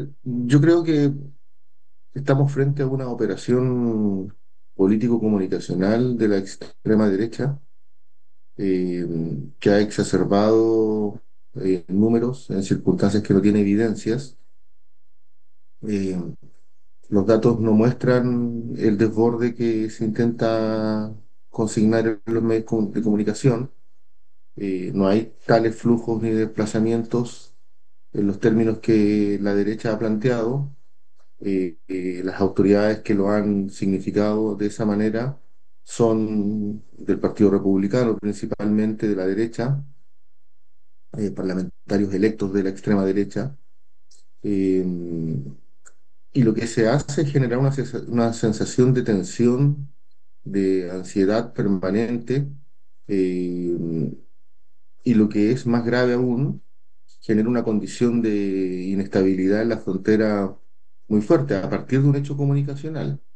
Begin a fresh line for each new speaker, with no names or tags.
Yo creo que estamos frente a una operación político-comunicacional de la extrema derecha eh, que ha exacerbado números en circunstancias que no tiene evidencias. Eh, los datos no muestran el desborde que se intenta consignar en los medios de comunicación. No hay tales flujos ni desplazamientos en los términos que la derecha ha planteado. Las autoridades que lo han significado de esa manera son del Partido Republicano, principalmente de la derecha, parlamentarios electos de la extrema derecha, eh, y lo que se hace es generar una sensación de tensión, de ansiedad permanente, eh, y lo que es más grave aún, genera una condición de inestabilidad en la frontera muy fuerte a partir de un hecho comunicacional.